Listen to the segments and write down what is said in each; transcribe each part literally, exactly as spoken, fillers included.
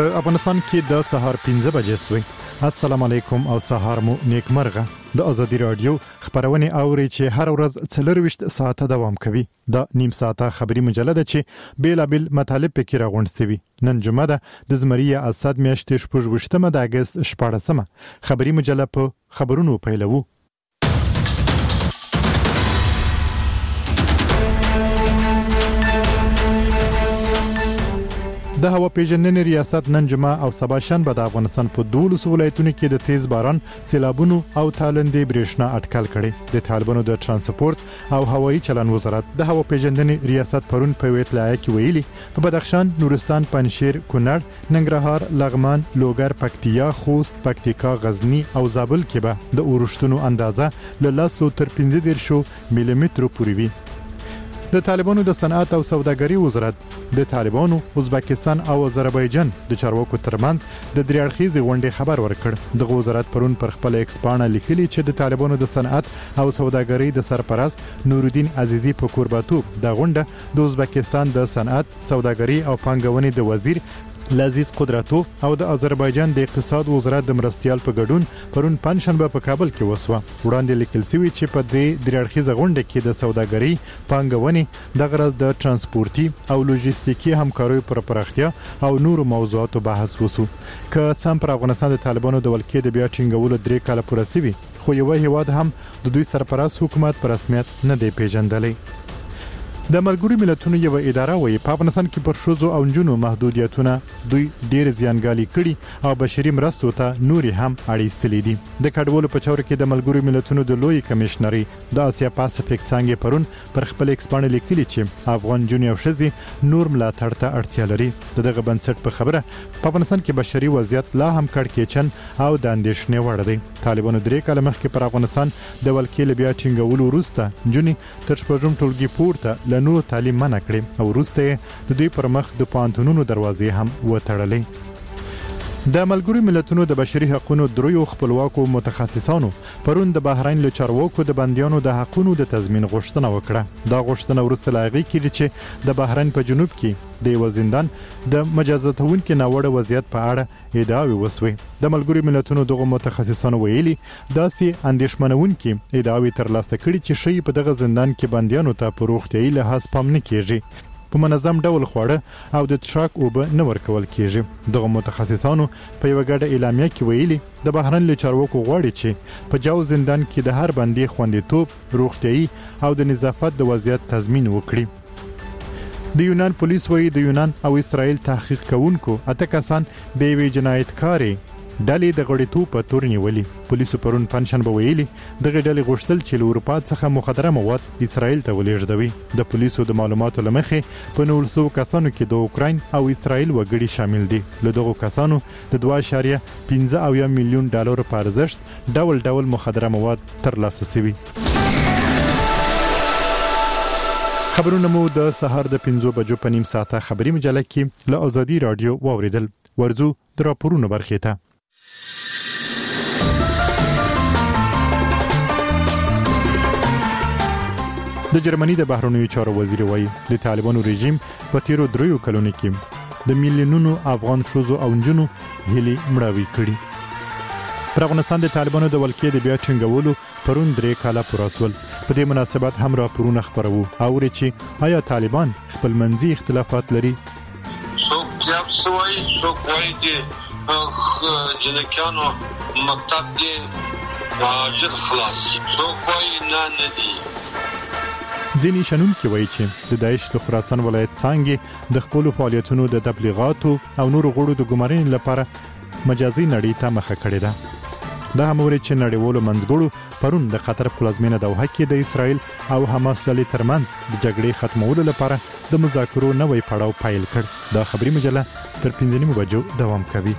په افغانستان کې د سهار پنځه بجې سوي. السلام علیکم او سهار مو نیکمرغه. د ازادي رادیو خبرونه اوري چې هر ورځ څلرويشت ساعته دوام کوي. د نیم ساعته خبري مجله ده چې بیلابل مطالب پکې راغونډ شوي. نن جمعه ده د زمریه اسد میاشتې شپږ د اگست شپاړسمه. خبري مجله په خبرونو پیلوو. د هوا پیژندنې ریاست نن جمعه او سبا شنبه د افغانستان په دولس ولایتونو کې د تیز باران، سیلابونو او تالندې برېښنا اټکل کړي. د طالبانو د ترانسپورت او هوایي چلن وزارت د هوا پیژندنې ریاست پرون په اطلاع کې ویلي په بدخشان، نورستان، پنجشیر، کونړ، ننګرهار، لغمان، لوګر، پکتیا، خوست، پکتیکا، غزنی او زابل کې به د اورښتونو اندازه له لس تر پنځه دېرش ملي مترو پورې وي. د طالبانو د صنعت او سوداګرۍ وزارت د طالبانو، ازبکستان او آذربایجان د چارواکو ترمنځ د درې اړخیزې غونډې خبر ورکړ. د وزارت پرون پر خپل ایکس پاڼه لیکلي چې د طالبانو د صنعت او سوداګرۍ د سرپرست نورالدین عزیزی په کورباتوب د غونډه د ازبکستان د صنعت، سوداګرۍ او پانګونې د وزیر لذیذ قدرتوف او د آذربایجان د اقتصاد وزارت د مرستيال په ګډون پرون پنځشنبه په کابل کې وسوه. وړاندې لیکل شوی چې په دې درې اړخیزه غونډه کې د سوداګرۍ، پانګونې، د غرض د ترانسپورتي او لوجستیکي همکاریو پر پراختیا او نورو موضوعاتو بحث وسو. که څم پر افغانستان د طالبانو د ولکې د بیا ټینګولو درې کاله پوره شوي، خو یو هیواد هم د دوی سرپرست حکومت پر رسمیت نه دی پیژندلی. د ملګرو ملتونو یو اداره وایي په افغانستان کې پر ښځو او نجونو محدودیتونه دوی ډېر زیانګالي کړي او بشري مرستو ته نوري هم اړیستلې دي. د کډوالو په چور کې د ملګرو ملتونو د لوی کمشنري د آسیا پاسفیک څنګه پرون پر خپل ایکسپانډ لیکلي چې افغان جنونو او ښځې نور ملاتړ ته اړتیا لري. دغه بنسټ په خبره په افغانستان کې بشري وضعیت لا هم کړکېچن او د اندېښنې وړ دی. طالبانو درې کاله مخکې پر افغانستان د ولکې بیا ټینګولو وروسته جنونو تر شپږم ټولګي پورته لنو تعلیم منع کړي او وروسته د دوی پر مخ د پوهنتونونو دروازې هم وتړلې. د ملګرو ملتونو د بشري حقوقو دریو خپلواکو متخصصانو پرون د بحرین له چارواکو د بنديانو د حقوقو د تضمین غوښتنه وکړه. دا غوښتنه ورسره لاغي کړي چې د بحرین په جنوب کې د یو زندان د مجازاتونکو ناوړه وضعیت په اړه ادعاوې وسوي. د ملګرو ملتونو دغه متخصصانو ویلي داسې اندېښمنونکي ادعاوې ترلاسه کړي چې شی په دغه زندان کې بنديانو ته په روغتيایي لحاظ پام نه کیږي، په منظم ډول خواړه او د تشاک اوبه نه ورکول کیږي. دغه متخصصانو په یو غړډه اعلامیه کې ویلي د بحرین له چارواکو غواړي چې په جاو زندان کې د هر بندي خوندیتوب، روغتيایي او د نظافت د وضعیت تضمین وکړي. د یونان پولیس وایي د یونان او اسرائیل تحقیق کوونکو اته کسان د یوې جنایتکاري ډلې د غړیتوب په تور نیولي. پولیسو پرون پنځشنبه ویلي دغه ډلې غوښتل چې له اروپا څخه مخدره مواد اسرائیل ته ولېږدوي. د پولیسو د معلوماتو لمخې په نولس سوه کسانو کې د اوکراین او اسرائیل وګړي شامل دي. له دغو کسانو د دوه اعشاریه پنځه اویا میلیون ډالر په ارزښت ډول ډول مخدره مواد ترلاسه شوي. خبرونه مو د سهار د پنځو بجو په نیم ساعته خبري مجله کې له ازادي رادیو واوریدل. ورزو د راپورونو برخې ته. د جرمني د بهرنیو چارو وزیر وایي د طالبانو رژیم په تیرو دریو کلونو کې د میلیونونو افغان ښځو او نجونو هیلې مړاوي کړي. پر افغانستان د طالبانو د ولکې د بیا ټینګولو پرون درې کاله پوره شول. په دې مناسبت هم راپورونه خپروو اوري چې آیا طالبان خپل منځي اختلافات لري. څوک یې سوي څوک وایي چې جنکانو مکتب کې مهاجر خلاص، څوک وایي نه نه دي. ځینې شنونکي وایي چې د داعش د خراسان ولایت څنګه د خپل فعالیتونو د تبلیغاتو او نورو غړو د ګمارنې لپاره مجازي نړۍ ته مخه کړې ده. دا هم ورې چې نړیوالو منځګړو پرون د قطر پلازمینه دوحه کې د اسرائیل او حماس ډلې ترمنځ د جګړې ختمولو لپاره د مذاکرو نوې پړاو پیل کړ. دا خبري مجله تر پنځه نیمو بجو دوام کوي.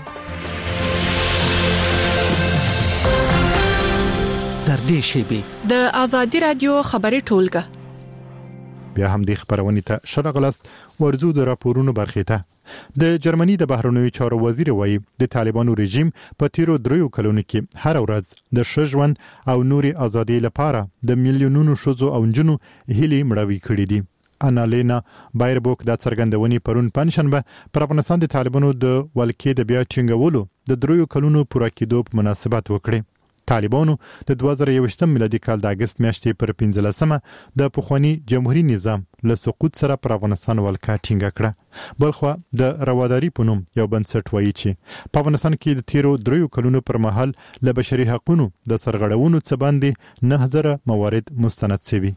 تر دې شیبې د ازادي رادیو خبري ټولګه بیا هم د خبرونې ته شرغلست. ورزو د راپورونو برخې ته. د جرمني د بهرنیو چارو وزیر وایي د طالبانو رژیم په تیرو دریو کلونو کې هر ورځ د ښه ژوند او نوري ازادي لپاره د میلیونونو ښځو او نجونو هیلې مړاوي کړې دي. انالینا بایربوک د څرګندونې پرون پنځشنبه پر افغانستان د طالبانو د ولکې د بیا ټینګولو د دریو کلونو پوره کېدو په مناسبت وکړي. طالبانو د دوه زره یوویشتم میلادي کال د اگست میاشتې پر پنځلسمه د پخوانی جمهوریت نظام له سقوط سره پر افغانستان ولکه ټینګه کړه. بلخو د رواداري په نوم یو بنسټ وایي چې په افغانستان کې د تیرو دریو کلونو پر مهال له بشري حقوقو د سرغړونو څخه باندې نه هزار موارد مستند شوي.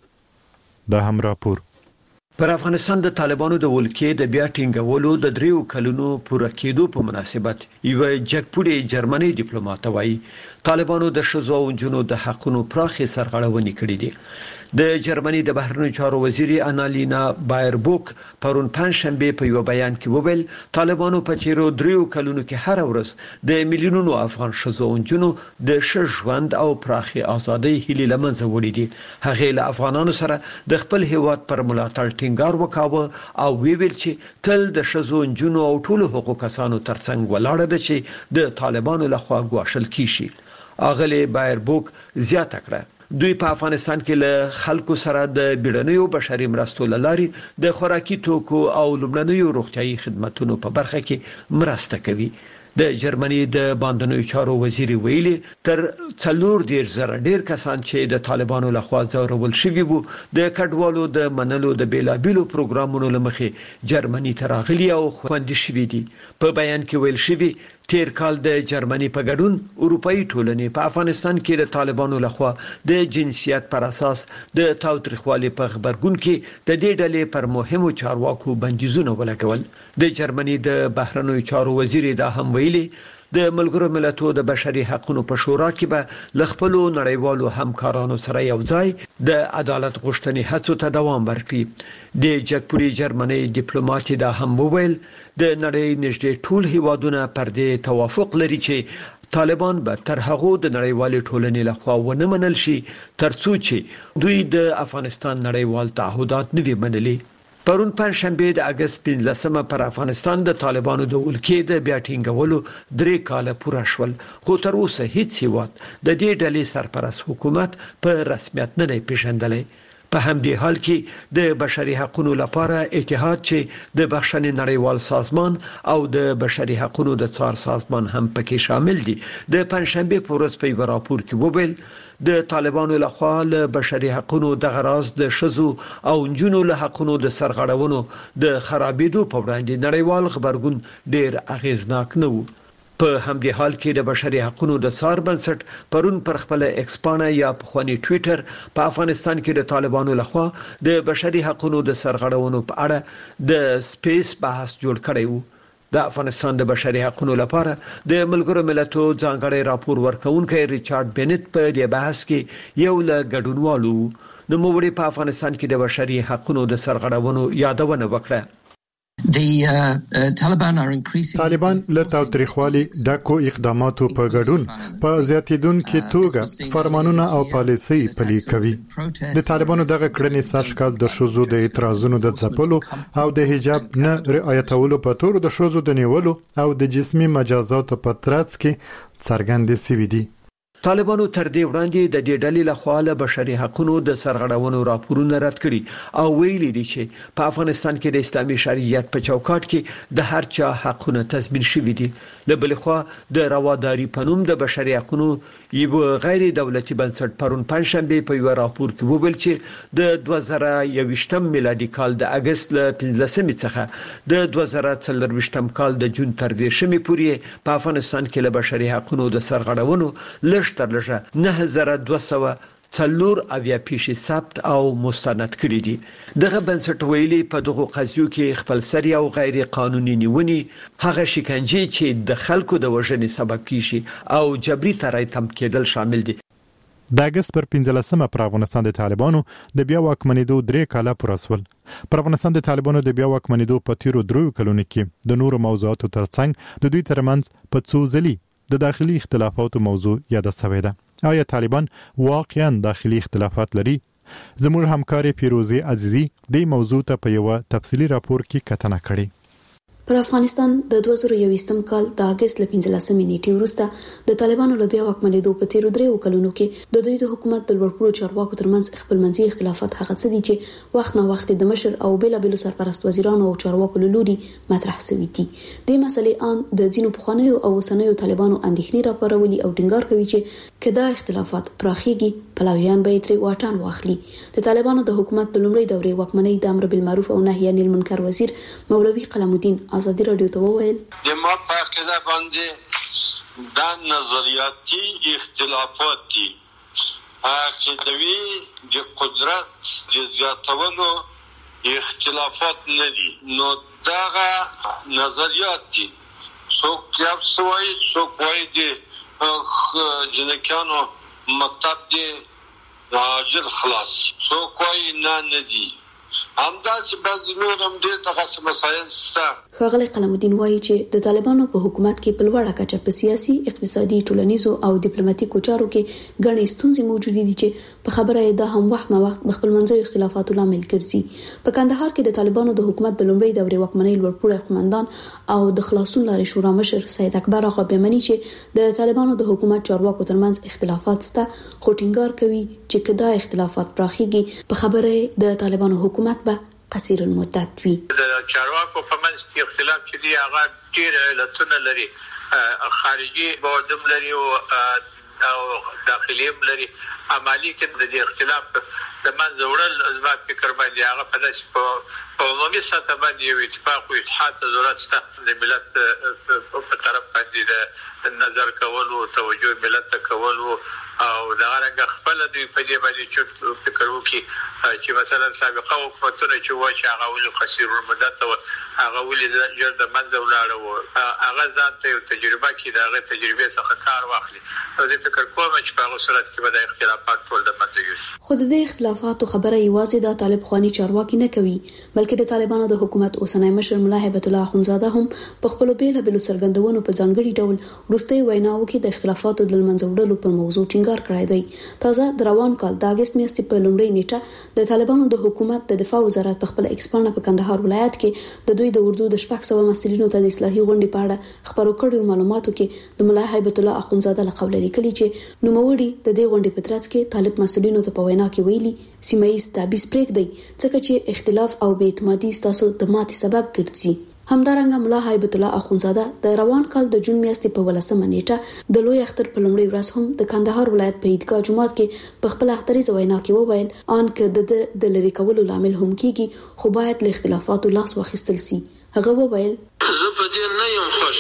دا هم راپور پر افغانستان د طالبانو د ولکې د بیا ټینګولو د دریو کلونو پوره کېدو په مناسبت یو جګپوړي جرمني ډیپلوماټ وایي طالبانو د شذو او جنو د حقونو پراخي سرغړونې کړې دي. د جرمني د بهرنیو چارو وزیر انالینا بایربوک پرون پنځشنبه په یو بیان کې وویل طالبانو په تیرو دریو کلونو کې هر ورځ د میلیونونو افغان شذو او جنو د ښه ژوند او پراخي ازادي هیله لمنځه وړي دي. هغه له افغانانو سره د خپل هیواد پر ملاتړ ټینګار وکاوه او ویل چې تل د شذو او جنو او ټولو حقوقو کسانو ترڅنګ ولاړ دي چې د طالبانو لخوا ګواښل کیشي. اغلی بایربوک زیاته کړه دوی په افغانستان کې له خلکو سره د بیړنیو بشري مرستو لاري د خوراکي توکو او لومړنیو روغتيایي خدماتو په برخه کې مرسته کوي. د جرمني د باندنیو چارو وزیر ویلي تر څلور ډیر زره ډیر کسان چې د طالبانو لخوا ځورول شوي وو د کډوالو د منلو د بیلابیلو پروګرامونو لمخې جرمني تراغلي او خوندي شوي دي. په بیان کې ویل شوی تیر کال د جرمني په ګډون اروپאי ټولنې په افغانستان کې د طالبانو لخوا د جنسیت پر اساس د تاوتریخوالي په خبرګون کې د دې ډلې پر مهمو چارواکو بندیزونه ولګول. د جرمني د بهرنیو چارو وزیر دا هم ویلي د ملګرو ملتونو د بشري حقوقو په شورا کې به لخپلو نړیوالو همکارانو سره یو ځای د عدالت غوښتنې هڅو ته دوام ورکړي. د جګپوړي جرمني ډیپلوماټ دا هم وویل د نړۍ نږدې ټول هیوادونه پر دې توافق لري چې طالبان به تر هغه د نړیوالې ټولنې لخوا ونه منل شي ترڅو چې دوی د افغانستان نړیوال تعهدات نه وي منلي. پرون پنځشنبه د اگست پنځلسمه پر افغانستان د طالبانو د ولکې د بیا ټینګولو درې کاله پوره شول خو تر اوسه هیڅ هیواد د دې ډلې سرپرست حکومت په رسمیت نه دی پیژندلی. په همدې حال کې د بشري حقوقو لپاره اتحاد چې د بخښنې نړیوال سازمان او د بشري حقوقو د څار سازمان هم پکې شامل دي د پنځشنبه په ورځ په یو راپور کې وویل د طالبانو لخوا له بشري حقوقو د غراز د شذو او جنو له حقوقو د سرغړونو د خرابېدو په وړاندې نړیوال خبرګون ډیر اغیزناک نه و. په همدې حال کې د بشري حقوقو د څار بنسټ پرون پر خپل ایکسپانا یا پخوانی ټوئیټر په افغانستان کې د طالبانو لخوا د بشري حقوقو د سرغړونو په اړه د سپیس بحث جوړ کړی و. د افغانستان د بشري حقوقو لپاره د ملګرو ملتونو ځانګړی راپور ورکونکي ریچارډ بنت په دې بحث کې یو له ګډونوالو نو موږ په افغانستان کې د بشري حقوقو د سرغړونو یادونه وکړه. طالبان له تاوتریخوالي ډاکو اقداماتو په ګډون په زیاتیدونکو توګه فرمانونه او پالیسي پلي کوي. د طالبانو دغه کړنې سرشکال د شذو د اعتراضونو د ځپلو او د حجاب نه رعایتولو په تور د شذو د نیولو او د جسمي مجازاتو په ترڅ کې څرګندې شوې دي. طالبانو تر دې وړاندې د دې ډلې لخوا له بشري حقوقو د سرغړونو راپورونه رد کړي او ویلي دي چې په افغانستان کې د اسلامي شریعت په چوکاټ کې د هر چا حقونه تضمین شوي دي. له بل خوا د رواداري په نوم د بشري حقوقو یو غیر دولتي بنسټ پرون پنځشنبه په یو راپور کې وویل چې د دوه زره یوویشتم میلادي کال د اگست له پنځلسمې څخه د دوه زره څلرویشتم کال د جون تر دیرشمې پورې په افغانستان کې له بشري حقوقو د سرغړونو لږ تر لږه نه هزار دوه سوه څلور اویا پیښې ثبت او مستند کړي دي. دغه بنسټ ویلي په دغه قضیو کې خپلسري او غیر قانوني نیونې هغه شکنجې چې د خلکو د وژنې سبب کیږي او جبري ترای تم کېدل شامل دي. د اگست پر پنځلسمه پر افغانستان د طالبانو د بیا واکمنېدو درې کاله پوره شول. پر افغانستان د طالبانو د بیا واکمنېدو په تیرو دریو کلونو کې د نورو موضوعاتو ترڅنګ د دوی ترمنځ په څو ځلې د داخلي اختلافاتو موضوع یاد شوې ده. آیا طالبان واقعا داخلي اختلافات لري؟ زموږ همکار پیروزی عزیزی د موضوع ته په یو تفصیلی راپور کې کتنه کړې. پر افغانستان د دوه زره یوویشتم کال د اگست ل پنځلسمې نیټې وروسته د طالبانو له بیا واکمنېدو په تیرو دریو کلونو کې د دوی د حکومت د لوړپوړو چارواکو ترمنځ خپلمنځي اختلافات هغه څه دي چې وخت نه وخت د مشر او بېلابېلو سرپرست وزیرانو او چارواکو له لوري مطرح شوي دي. د مسلې ان د ځینو پخوانیو او اوسنیو طالبانو اندېښنې راپارولي او ټینګار کوي چې کدا اختلافات پراخیږي پلاویان به ترې واټن واخلي. د طالبانو د حکومت د لومړۍ دورې واکمنۍ د امر بالمعروف او نهي عن المنکر وزیر مولوي قلم الدین ازادي رادیو ته وویل د ما په عقیده باندې دا نظریاتي اختلافات دي عقیدوي د قدرت د زیاتولو اختلافات نه دي نو دغه نظریات دي څوک یو سوای څوک وایي د جنکانو مکتب دی راجل خلاص څوک وایي نه نه دي همداسې بعضې نور هم ډېر دغسې مسایل شته. ښاغلی قلم الدین وایي چې د طالبانو په حکومت کې په لوړه کچه په سیاسي، اقتصادي، ټولنیزو او ډیپلوماټیکو چارو کې ګڼې ستونزې موجودې دي چې په خبره یې دا هم وخت نه وخت د خپلمنځیو اختلافاتو لامل ګرځي. په کندهار کې د طالبانو د حکومت د لومړۍ دورې واکمنۍ لوړپوړی قومندان او د خلاصون لارې شورا مشر سید اکبر آغا بیمني چې د طالبانو د حکومت چارواکو ترمنځ اختلافات شته خو ټینګار کوي چې کدا اختلافات پراخیږي په خبره د طالبانو حکومت به قصير المدت وي. د چارواکو په منځ کې اختلاف چې دی هغه ډېر علتونه لري، خارجي بعدم لري او داخلي هم لري. عملی کې د اختلاف د منځ وړل زما فکر باندې هغه په داسې په عمومي سطح باندې یو اتفاق او اتحاد ته ضرورت شته. د ملت په طرف باندې د نظر کولو توجه ملت ته کولو او دا رنګ خپل د په دې باندې چې فکر وکړي چې مثلا سابقه حکومتونه چې و چې هغه ولې قصير المدت او هغه ولې جر د منځ ولاړ او هغه ځان ته تجربه کې دا غي تجربه څخه کار واخلي. زه فکر کوم چې په هغه صورت کې به د اختلافات ټول د منځ یوسي. خو د اختلافاتو خبره یوازې د طالب خواني چارواکي نه کوي بلکې د طالبانو د حکومت اوسنی مشر ملا هیبت الله اخونزاده هم په خپل بیلابېلو څرګندونو په ځانګړي ډول وروستي ویناو کې د اختلافاتو د منځ وړلو پر موضوع ټینګار کړی دی. تازه د روان کال د اگست میاشتې په لومړۍ نیټه د طالبانو د حکومت د دفاع وزارت په خپل ایکسپانه په کندهار ولایت کې د دوی د اردو د شپږ سوه مسلینو ته د اصلاحي غونډې په اړه خبرو کړیو معلوماتو کې د ملا هیبت الله اخونزاده له قوله لیکلي چې نوموړي د دې غونډې په ترڅ کې طالب مسلینو ته په وینا کې ویلي سیمه ییز تابعیض پرېږدئ ځکه چې اختلاف او بې اعتمادي ستاسو د ماتې سبب ګرځي. همدارنګه ملا هیبت الله اخونزاده د روان کال د جون میاشتې په ولسمه نیټه د لوی اختر په لومړۍ ورځ هم د کندهار ولایت په عیدګاه جومات کې په خپل اختریزه وینا کې وویل ان که د د لری کولو لامل هم کیږي خو باید له اختلافاتو لاس واخیستل شي. هغه وویل زه په دې نه یم خوش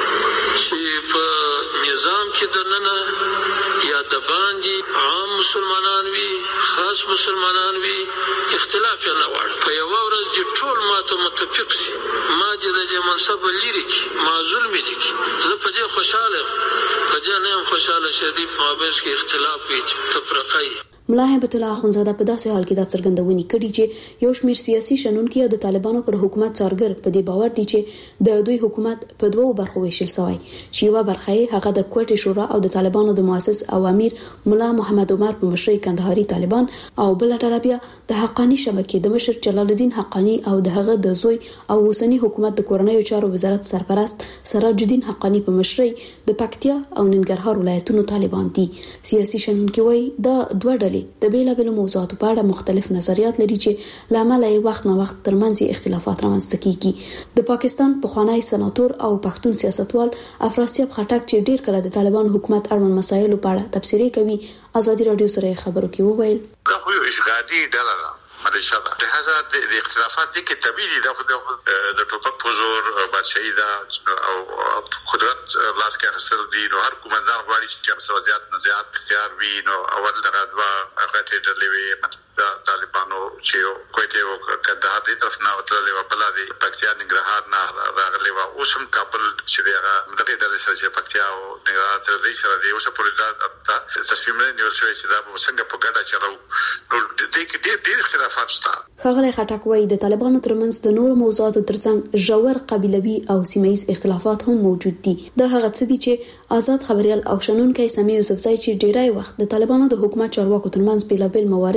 چې په نظام کې د نن یا د باندې عام مسلمانان وي خاص مسلمانان وي اختلاف نه وړ په یو ورځ د ټول ماته متفق شي ما دې د منصب لري کې معزول مې دي زه په دې خوشاله په دې نه خوشاله شدي په مابین کې اختلاف وي تفرقه. ملا هیبت الله اخونزاده په داسې حال کې دا څرګندونې کړي چې یو شمېر سیاسي شنونکي او د طالبانو پر حکومت څارګر په دې باور دي چې د دوی حکومت په دوو برخو ویشل شوی چې یوه برخه یې هغه د کوټې شورا او د طالبانو د مؤسس او امیر ملا محمد عمر په مشرۍ کندهاري طالبان او بل ډله بیا د حقانی شبکې د مشر جلال الدین حقانی او د هغه د زوی او اوسنی حکومت د کورنیو چارو وزارت سرپرست سراج الدین حقانی په مشرۍ د پکتیا او ننګرهار ولایتونو طالبان دي. سیاسي شنونکي وایي دا دوه ډلې د بیلابېلو موضوعاتو په اړه مختلف نظریات لري چې لامل یې وخت نه وخت ترمنځ اختلافات رامنځته کیږي. د پاکستان پخوانی سناتور او پښتون سیاستوال افراسیاب خټک چې ډیر کله د طالبانو حکومت اړوند مسایلو په اړه تبصرې کوي ازادي رادیو سره خبرو کې وویل دا خو یو اشغالي ډله ده مليشه ده. لهذا د اختلافات دي کې طبيعي د د ټوپک په زور بادشاہي ده او قدرت لاس کې اخیستل دي نو هر کومندان غواړي چې څه زیات نه زیات اختیار وي نو اول دغه دوا هغه ته ډلې طالبانو چې کوټه او کندهار دې طرف نه وتلې و بل دي پکتیا ننګرهار نه راغلي و اوس هم کابل چې دغه دغه ډلې سره چې پکتیا او ننګرهار ته دې سره دې اوس په ډول تصمیم نه نیول شوی چې دا به څنګه په ګډه چلو نو دې کې ډېر ډېر اختلافات شته. ښاغلی خټک وایي د طالبانو ترمنځ د نورو موضوعاتو ترڅنګ ژور قبیلوي او سیمه ییز اختلافات هم موجود دي. دا هغه څه دي چې آزاد خبريال او شنونکي سمي یوسفزای چې ډیری وخت د طالبانو د حکومت چارواکو ترمنځ بیلابل موارد خبروي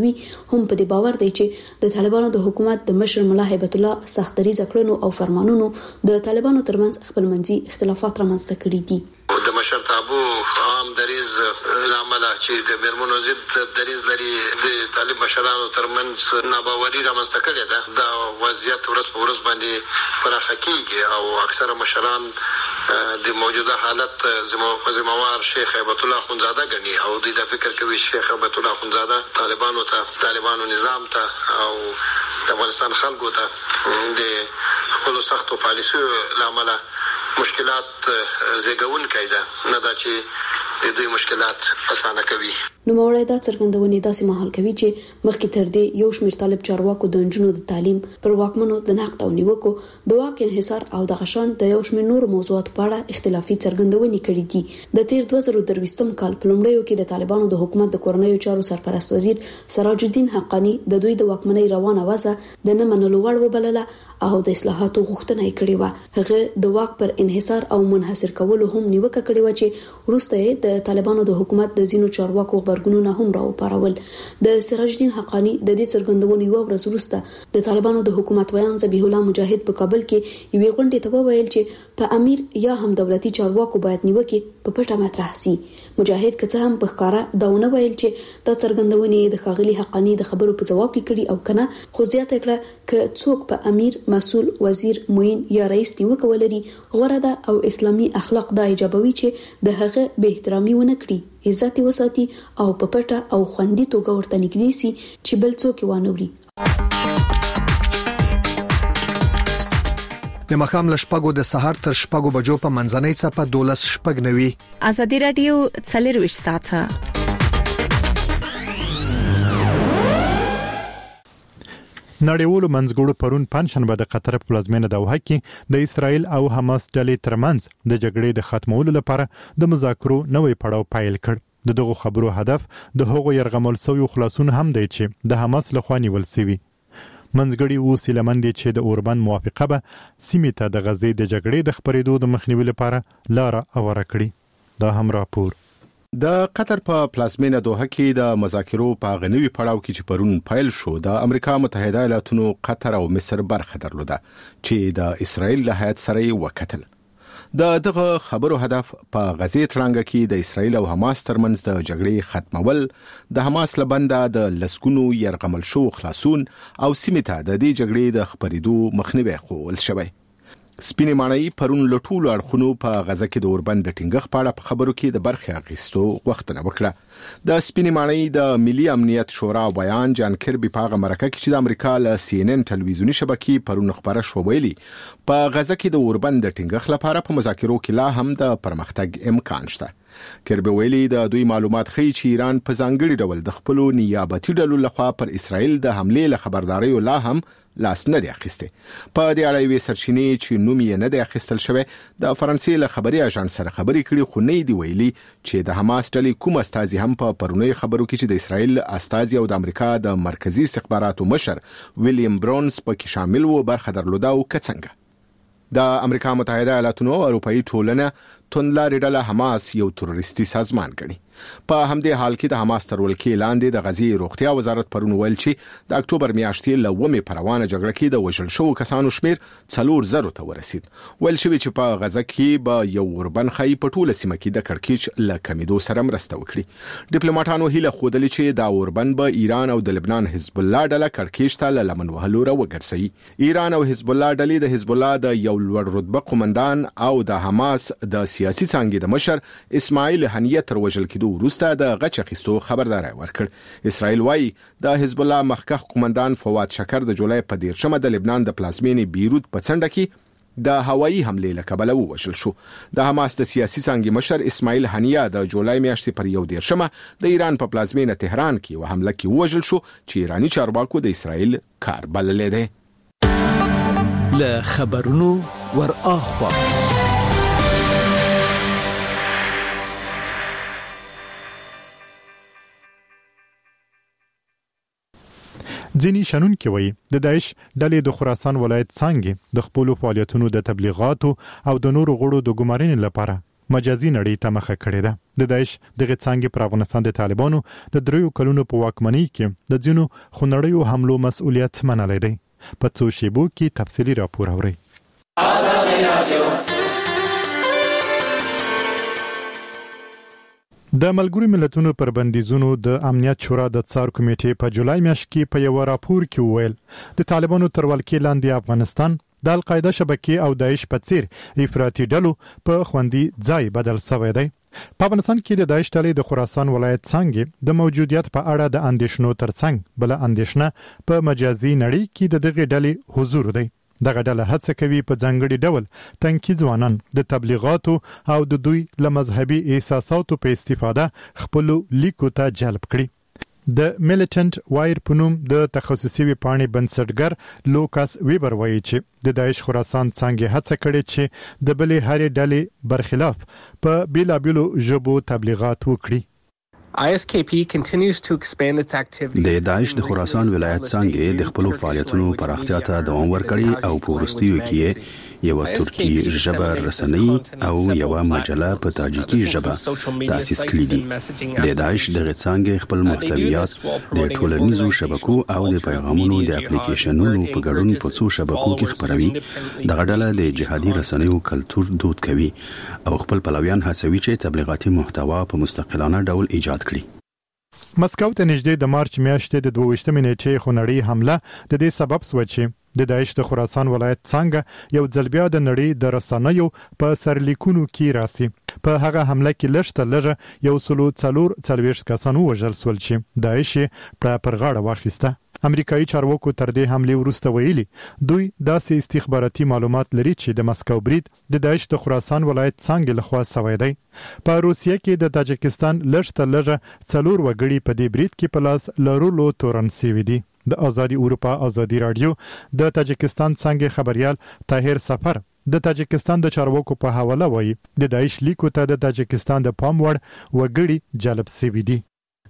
علوي هم په دې باور دی چې د طالبانو د حکومت د مشر ملا هیبت الله سختري ځکړنو او فرمانونو د طالبانو ترمنځ خپلمنځي اختلافات رامنځته کړي دي. د مشرتابو عام دریز لامل چې د میرمنو ضد دریز لري د طالب مشرانو ترمنځ ناباوري رامنځته کړې ده. دا وضعیت ورځ په ورځ باندې پراخه کیږي او اکثره مشران د موجوده حالت ذمہوار شیخ هیبت الله اخوندزاده ګڼي او دوی دا فکر کوي شیخ هیبت الله اخوندزاده طالبانو ته طالبانو نظام ته او د افغانستان خلکو ته د خپل سختو پالیسیو لامل مشکلات زیږون کیده نه دا چې د دوی مشکلات اسانه کوي. نو موړی دا څرګندونې داسې مهال کوي چې مخکې تر دې یو شمېر طالب چارواکو د نجونو د تعلیم پر واکمنو د نقد او نیوکو د واک انحصار او د غشان د یو شمېر نور موضوعات په اړه اختلافي څرګندونې کړې دي. د تیر دوه زره درویشتم کال په لومړیو کې د طالبانو د حکومت د کورنیو چارو سرپرست وزیر سراج الدین حقانی د دوی د واکمنۍ روانه وسه د نه منلو وړ وبلله او د اصلاحاتو غوښتنه یې کړې و. هغه د واک پر انحصار او منحصر کولو هم نیوکه کړې و چې وروسته د طالبانو د حکومت د ځینو چارواکو خبرګونونه هم راوپارول. د سراج الدین حقانی د دې څرګندونې یو ورځ وروسته د طالبانو د حکومت ویان ذبیح الله مجاهد په کابل کې یوې غونډې ته وویل چې په امیر یا هم دولتي چارواکو باید نیوکې په پټه مطرح سي. مجاهد که څه هم په ښکاره دا ونه ویل چې دا څرګندونې د ښاغلي حقانی د خبرو په ځواب کې کړي او کنه، خو زیاته کړه ک څوک په امیر، مسؤل، وزیر، معین یا رئیس نیوکه ولري غوړه ده او اسلامي اخلاق دا ایجابوي چې د هغه به احترامي ونه کړي، عزت وساتي او په پټه او خوندي توګه ورته نږدې سي چې بل څوک وانه. د مخام لشپګو د سحر تر شپګو بجو په منځنۍ څپه دولس شپګ نوي. ازادي رادیو څلرويش ساعته. نړیوالو منځګړو پرون پنځشنبه د قطر په پلازمینه دوحه کې د اسرایل او حماس ډلې ترمنځ د جګړې د ختمولو لپاره د مذاکرو نوې پړاو پیل کړ. د دغه خبرو هدف د هغو يرغمل سوي خلاصون هم دی چې د حماس لخوا نیول شوی. منځګړي اوس لمن دي چې د اوربند موافقه به سیمې ته د غزې د جګړې د خبرېدو د مخنیوي لپاره لار اوره کړي. دا هم راپور. د قطر په پلازمینه دوحه کې د مذاکرو په غنوي پړاو کې چې پرون پیل شو د امریکا متحده ایالاتونو، قطر او مصر برخه درلوده چې د اسرایل له هیات سره وکتل. د دغه خبرو هدف په غزې تړانګه کې د اسرایل او حماس ترمنځ د جګړې ختمول، د حماس لبنده د لسګونو يرغمل شو خلاصون او سیمې ته د دې جګړې د خبرېدو مخنیوي کول شوی. سپینې ماڼۍ پرون لټول اړخونو په غزه کې د اوربند د ټینګښ په اړه په خبرو کې د برخه اخیستو غوښتنه وکړه. د سپینې ماڼۍ د ملي امنیت شورا بیان جان کربي په هغه مرکه کې چې د امریکا له سی ان ان ټلویزیونی شبکې پرون خبره شو ویلي په غزه کې د اوربند د ټینګښ لپاره په مذاکرو کې لا هم د پرمختګ امکان شته. کربي ویلي د دوی معلومات ښیي چې ایران په ځانګړي ډول د خپل نیابتي ډلو لخوا پر اسرائیل د حمله له خبرداري لا هم لاس نه دی اخیسته. په دې اړه وی سرچینې چې نوم یې نه دی اخیستل شوی د فرانسې له خبري اژانس سره خبرې کړي، خو نه دی ویلي چې د حماس ډلې کوم استازي هم په پرونی خبرو کې چې د اسرائیل استازي او د امریکا د مرکزی استخباراتو مشر ویلیام برونز پکې شامل وو برخه درلوده او کڅنګه. د امریکا متحده ایالاتونو او اروپאי ټولنه توندلاري ډله حماس یو تروریستي سازمان ګڼي. په همدې حال کې د حماس تر ولکې لاندې د غزې روغتیا وزارت پرون ویل چې د اکتوبر میاشتې له ومه پروانه جګړه کې د وژل شوو کسانو شمیر څلور زره ته ورسید. ویل شوی چې په غزه کې به یو اوربند خای په ټوله سیمه کې د کړکېچ له کمیدو سره مرسته وکړي. ډیپلوماټانو هیله خوده چې دا اوربند به ایران او د لبنان حزب الله ډله کړکېچ ته لمن وهلو را وګرځي. ایران او حزب الله ډلې د حزب الله د یو لوړ رتبه قومندان او د حماس د سیاسي څانګې د مشر اسماعیل هنیه تر وژل کېدو وروسته د غچ اخیستو خبرداري ورکړ. اسرائیل وايي د حزب الله مخکښ قومندان فواد شکر د جولای په دیرشمه د لبنان د پلازمینې بیروت په څنډه کې د هوایي حمله له کبله ووژل شو. د حماس د سیاسي څانګې مشر اسماعیل هنیه د جولای میاشتې پر یو دیرشمه د ایران په پلازمینه تهران کې و حمله کې ووژل شو چې ایرانی چارواکو د اسرائیل کار بللی دی. له خبرونو ور اخوا ځینی شنونکي وایي د داعش ډلې د خراسان ولایت څنګه د خپل فعالیتونو د تبلیغاتو او د نورو غړو د ګمارنې لپاره مجازي نړۍ ته مخه کړې ده. د داعش دغه څنګه پر افغانستان د طالبانو د دریو کلونو په واکمنۍ کې د ځینو خونړیو حملو مسؤلیت منلای دی. په څو شیبو کې تفصیلی راپور اورئ. د ملګرو ملتونو پر بندیزونو د امنیت شورا د څار کمیټې په جولای میاشت کې په یو راپور کې وویل د طالبانو تر ولکې لاندې افغانستان د القاعده شبکې او داعش په څیر افراطي ډلو په خوندي ځای بدل شوی دی. په افغانستان کې د داعش ډلې د خراسان ولایت څنګه د موجودیت په اړه د اندېښنو ترڅنګ بل اندېښنه په مجازي نړۍ کې د دغه ډلې حضور دی. دغه ډله هڅه کوي په ځانګړي ډول تنکي ځوانان د تبلیغاتو او د دوی له مذهبي احساساتو په استفاده خپل لیکو ته جلب کړي. د میلیټنټ وایر په نوم د تخصصي ویپاڼې بنسټګر لوکاس ویبر وایي چې د داعش خراسان څنګه هڅه کړې چې د بلې هرې ډلې برخلاف په بیلابیلو ژبو تبلیغات وکړي. د داعش د خراسان ولایت څنګه د خپل فعالیتونو پراختیا ته دوام ورکړي او په وروستیو کې یو ترکی ژبه رسنۍ او یو مجله په تاجیکي ژبه تاسیس کړې دي. د داعش د څنګه خپل محتویات د ټولنیزو شبکو او د پیغامونو د اپلیکیشنونو په ګډون په څو شبکو کې خپروي. د غډله د جهادي رسنیو کلچر دود کوي او خپل پلویان هڅوي چې تبلیغاتي محتوا په مستقلانه ډول ایجاد کړي. مسکو ته نږدې د مارچ میاشتې د دوه ویشتمې نیټې خونړۍ حمله د دې سبب شو چې د داعش د خراسان ولایت څنګه یو ځل بیا د نړۍ د رسنیو په سرلیکونو کې راسي. په هغه حمله کې لږ تر لږه یو سلو څلور څلوېښت کسان وژل شول چې داعش په پرغاړه واخیسته. امریکایي چارواکو تر دې حمله وروسته ویلي دوی داسې استخباراتي معلومات لري چې د مسکو برید د داعش د خراسان ولایت څنګه لخوا شوی دی. په روسیه کې د تاجکستان لږ تر لږه څلور وګړي په دې برید کې په لاس لرلو تورن شوي دي. د آزادي اروپا آزادي رادیو د تاجکستان څنګه خبريال طاهر سفر د تاجکستان د چارواکو په حواله وایي د داعش لیکو ته د تاجکستان د پام وړ وګړي جلب شوي دي.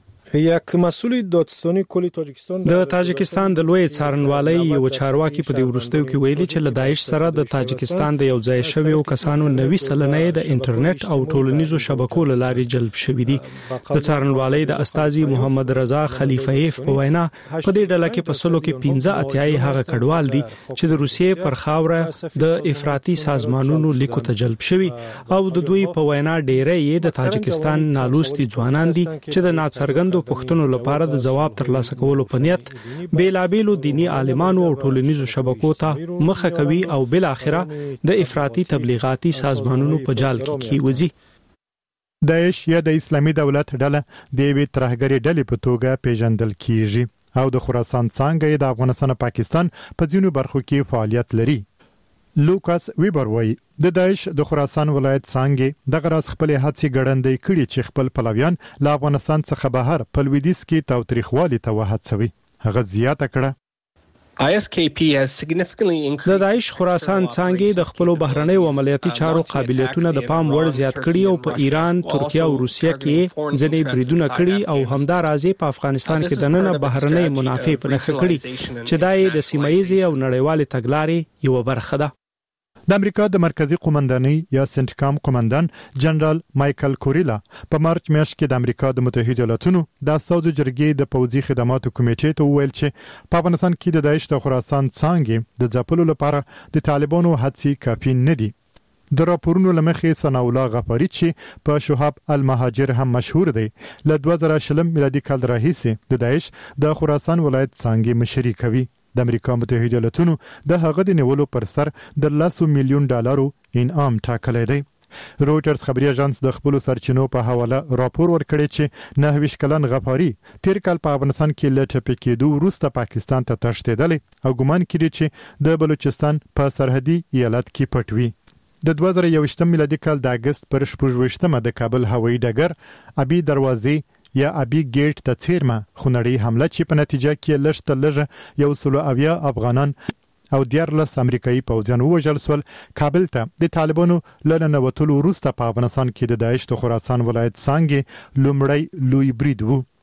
یک مسئول دادستانی کل تاجکستان د تاجکستان د لوی څارنوالۍ یو چارواکي په دې ورستیو کې ویلي چې له داعش سره د تاجکستان د یو ځای شویو کسانو نوي سلنه د انټرنیټ او ټولنیزو شبکو لاري جلب شوې دي. د څارنوالۍ د استاذي محمد رضا خلیفهیف په وینا په دې ډله کې په سلو کې پنځه اتیاي هغه کډوال دي چې د روسیې پر خاوره د افراطي سازمانونو لیکو ته جلب شوي او د دوی په وینا ډېرې د تاجکستان نالوستي ځوانان دي چې د ناڅرګندو پښتنو لپاره د جواب ترلاسه کولو په نیت بیلابیلو دینی عالمانو او ټولنیزو شبکو ته مخه کوي او بل اخره د افراطي تبلیغاتي سازمانونو په جال کې کیوځي. داعش یا د اسلامي دولت ډله د یوې ترهګرې ډلې په توګه پیژندل کیږي او د خراسان څنګه د افغانستان او پاکستان په ځینو برخو کې فعالیت لري. لوکاس ویبر وایي د داعش د خراسان ولایت څنګه د غراس خپل هڅې ګړندې کړي چې خپل پلویان له افغانستان څخه بهر په لویدیځ کې تاوتریخوالي ته وهڅوي. هغه زیاته کړه د داعش خراسان څنګه د خپل بهرنۍ او عملیاتي چارو قابلیتونه د پام وړ زیات کړي او په ایران، ترکیه او روسیه کې ځنې بریدونه کړي او همدا راځي په افغانستان کې د نن بهرنۍ منافع په نخښه کړي چې دای د سیمایي او نړیوال تګلارې یو برخه ده. د امریکا د مرکزی قومندانۍ یا سنټکام قومندان جنرال مایکل کوریلا په مارچ میاشت کې د امریکا د متحده ایالاتونو د اساسو جرګې د پوځي خدماتو کمیټې ته وویل چې په افغانستان کې د داعش د خراسان څنګه د ځپلو لپاره د طالبانو هڅې کافي نه دي. د راپورونو لمخې ثنا الله غفاری چې په شهاب المهاجر هم مشهور دی له دوه زره شلم میلادي کال راهیسې د داعش د خراسان ولایت څنګه مشري کوي. د امریکا متحده ایالاتونو د هغه د نیولو پر سر د لاسو میلیون ډالرو انعام ټاکلی دی. رويټرز خبري اژانس د خپل سرچینو په حواله راپور ورکړی چې نه ویش کلن غفاری تیر کال په افغانستان کې لټه پکېدو وروسته پاکستان ته تښتېدل او ګمان کړي چې د بلوچستان په سرحدي ایالت کې پټوي. د دوه زره یوویشتم میلادي کال د اگست پر شپږویشتمه د کابل هوایي ډګر ابي دروازې یا ابي گیټ ته چیرمه خونړی حمله چې په نتیجه کې لږ تر لږه یو سلو اویا افغانان او دیارلس امریکایي پوځیان وژل شول. کابل ته د طالبانو له ننوتلو وروسته په افغانستان کې د داعش د خراسان ولایت څنګه لومړی لوی برید وو.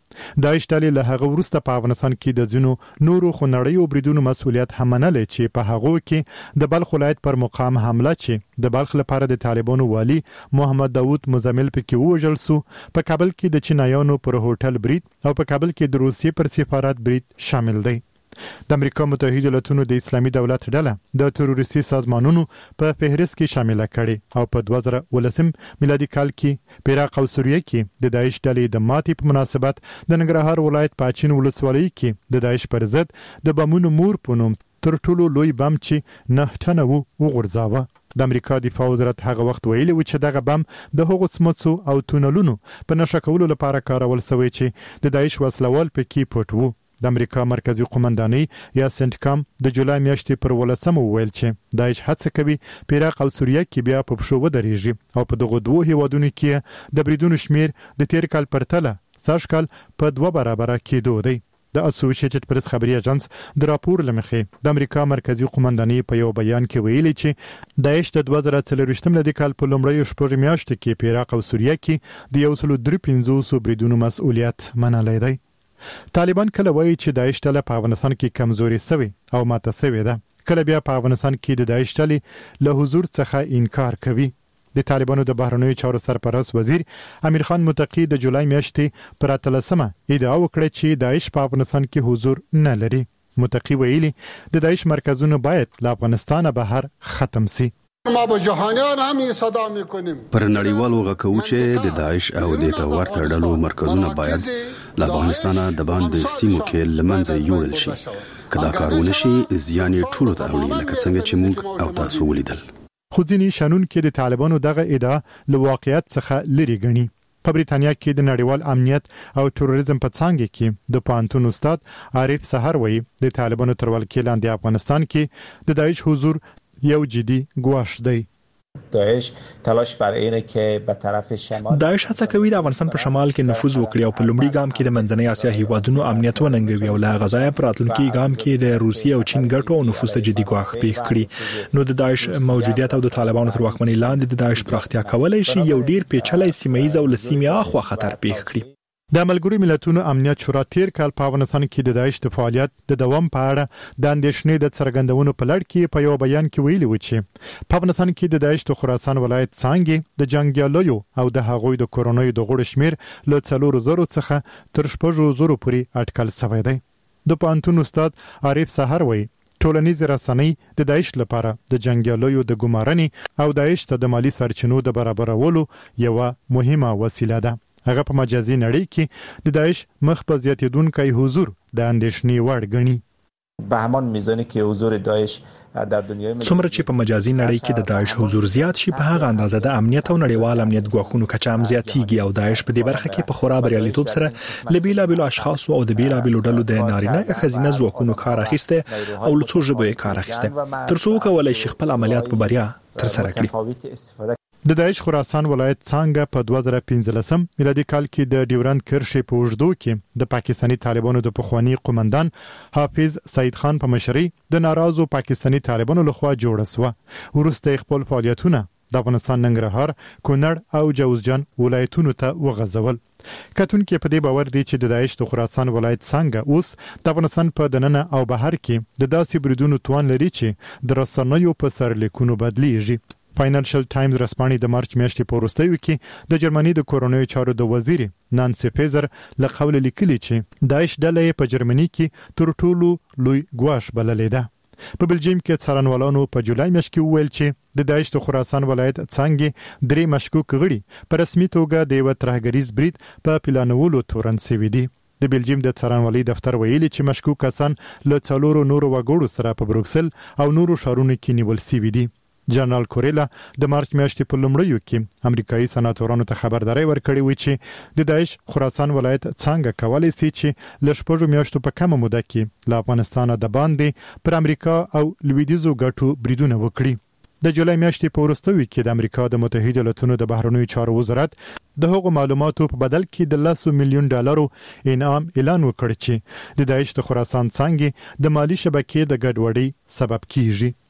داعش ډلې له هغه وروسته په افغانستان کې د ځینو نورو خنړیو بریدونو مسؤلیت هم منلې چې په هغه کې د بلخ ولایت پر مقام حمله چې د بلخ لپاره د طالبانو والی محمد داوود مزمل پکې وژل سو، په کابل کې د چینایانو پر هوټل برید او په کابل کې د روسیې پر سفارت برید شامل دی. د امریکا متحده ایالاتونو د اسلامي دولت ډله د تروریستي سازمانونو په فهرست کې شامل کړي او په دوه زره ولسم میلادي کال کې په عراق او سوریه کې د داعش ډلې د ماتې په مناسبت د ننګرهار ولایت پاچین ولسوالۍ کې د داعش پر ضد د بمونو مور په نوم تر ټولو لوی بم چې نه ټنه وو وغورځاوه. د امریکا دفاع وزارت هغه وخت ویلي و چې دغه بم د هغو سمڅو او تونلونو په نشه کولو لپاره کارول شوی چې د داعش وسلوال پکې پټ وو. د امریکا مرکزی قومندانۍ یا سنټکام د جولای میاشتې پر ولسمه وویل چې داعش هڅه کوي په عراق او سوریه کې بیا په پښو ودرېږي او په دغه دوه هیوادونو کې د بریدونو شمیر د تیر کال پرتله سږ کال په دوه برابره کېدو دی. د اسوسییټډ پریس خبري اژانس د راپور لمخې د امریکا مرکزی قومندانۍ په یو بیان کې ویلي چې داعش د دوه زره څلوېښتم میلادي کال په لومړیو شپږو میاشتو کې په عراق او سوریه کې د یو سل درې پنځوس بریدونو مسؤلیت منلی دی. طالبان کله وایي چې داعش ډله په افغانستان کې کمزوري شوی او ماته شوی ده، کله بیا په افغانستان کې د داعش ډلې له حضور څخه انکار کوي. د طالبانو د بهرنیو چارو سرپرست وزیر امیر خان متقی د جولای میاشتې پر اتلسمه ادعا وکړه چې داعش په افغانستان کې حضور نه لري. متقی ویلي د داعش مرکزونه باید له افغانستان بهر ختم سي. ما به جهانیان هم صدا میکنیم. پر نړیوالو غکو چې د داعش او د تورته ډلو مرکزونه باید له افغانستانه د باندې سیمو کې لمنځه یوړل شي. کدا کارونه شي زیان ټولو ته اړوي لکه څنګه چې موږ او تاسو ولیدل. خو ځینې شنون کې د طالبانو دغه ادعا له واقعیت څخه لري ګڼي. په بریتانیا کې د نړیوال امنیت او تروریزم په څانګه کې د پانتون استاد عارف سحر وایي د طالبانو تر ولکې لاندې افغانستان کې د داعش حضور یو جدي ګواښ دی. داعش تلاش بر اینه که به طرف شمال داعش هڅه کوي د افغانستان په شمال کې نفوذ وکړي او په لومړي ګام کې د منځنۍ اسیا هیوادونو امنیت وننګوي او له غزا پر راتلونکي ګام کې د روسیې او چین ګټو او نفوذ ته جدي ګواښ پیښ کړي. نو د داعش موجودیت او د طالبانو تر واکمنۍ لاندې د داعش پراختیا کولای شي یو ډیر پیچلې سیمه ایز او لسیمه اخوا خطر پیښ کړي. د ملګرو ملتونو امنیت شورا تیر کال په افغانستان کې د داعش د فعالیت د دوام په اړه د اندېښنې د څرګندونو په لړ کې په یو بیان کې ویلي و چې په افغانستان کې د داعش د خراسان ولایت څنګه د جنگیالیو او د هغوی د کورونیو د غړو شمیر له څلور زره څخه تر شپږ زره پورې اټکل شوی دی. د پانتون استاد عارف سحر وایي ټولنیز رسنۍ د داعش لپاره د جنگیالیو د ګمارنې او داعش ته د مالی سرچینو د برابرولو یو مهمه وسیله ده. هغه په مجازي نړۍ کې د داعش مخ په زیاتیدونکو حضور د اندېښنې وړ ګڼي. به همان میزانی که حضور داعش در دنیای څومره چې په مجازي نړۍ کې د داعش حضور زیات شي په هغه اندازه د امنیت او نړیوال امنیت ګواښونو کچه هم زیاتېږي او داعش په دې برخه کې په خورا بریالیتوب سره له بیلابیلو اشخاصو او د بیلابیلو ډلو د نارینه یا ښځینه ځواکونو کار اخیسته او له څو ژبو یې کار اخیسته تر څو وکولای شي خپل عملیات په بریا ترسره کړي. د داعش خراسان ولایت څنګه په دوه زره پنځلسم میلادي کال کې د ډیورند کرښې په اوږدو کې د پاکستاني طالبانو د پخوانی قومندان حافظ سعید خان په مشرۍ د ناراضو پاکستاني طالبانو لخوا جوړه شوه. وروسته خپل فعالیتونه د افغانستان ننګرهار، کونړ او جوزجان ولایتونو ته وغځول. کتونکو په دې باور دي چې د داعش د خراسان ولایت څنګه اوس د افغانستان په دننه او بهر کې د داسې بریدونو توان لري چې د رسنیو په سرلیکونو بدلیږي. فاینانشل ټایمز رسپانې د مارچ میاشتې په وروستیو کې د جرمني د کورونیو چارو د وزیر نانسی فیزر له قوله لیکلي چې داعش ډله په جرمني کې تر ټولو لوی ګواښ بللې ده. په بلجیم کې څارنوالانو په جولای میاشت کې وویل چې د داعش د خراسان ولایت څنګه درې مشکوک غړي په رسمي توګه د یو ترهګریز برید په پلانولو تورن شوي دي. د بلجیم د څارنوالۍ دفتر ویلي چې مشکوک کسان له څلورو نورو وګړو سره په بروکسل او نورو ښارونو کې نیول شوي دي. جنرال کوریلا د مارچ میاشتې په لومړیو کې امریکایي سناتورانو ته خبرداري ورکړې و چې د داعش خراسان ولایت څنګه کولای شي چې له شپږو میاشتو په کمه موده کې له افغانستانه د باندې پر امریکا او لویدیځو ګټو بریدونه وکړي. د جولای میاشتې په وروستیو کې د امریکا د متحده ایالاتونو د بهرنیو چارو وزارت د هغو معلوماتو په بدل کې د لس میلیون ډالرو انعام اعلان وکړ چې د داعش د خراسان څنګه د مالی شبکې د ګډوډۍ سبب کیږي.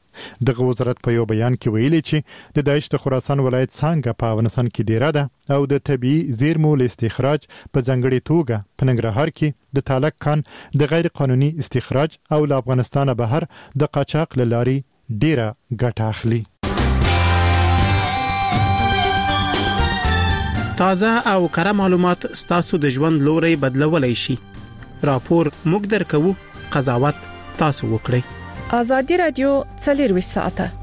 دغه وزارت په یو بیان کې ویلي چې د داعش د خراسان ولایت څنګه په افغانستان کې ډیره ده او د طبي زیرمو استخراج په ځنګړي توګه په ننګرهار کې د تالک کان د غیر قانوني استخراج او له افغانستانه بهر د قاچاق لاري ډیره ګټه اخلي. تازه او کره معلومات ستاسو د ژوند لوري بدلولای شي. راپور موږ درکو، قضاوت تاسو وکړئ. آزادي رادیو څلور ساعته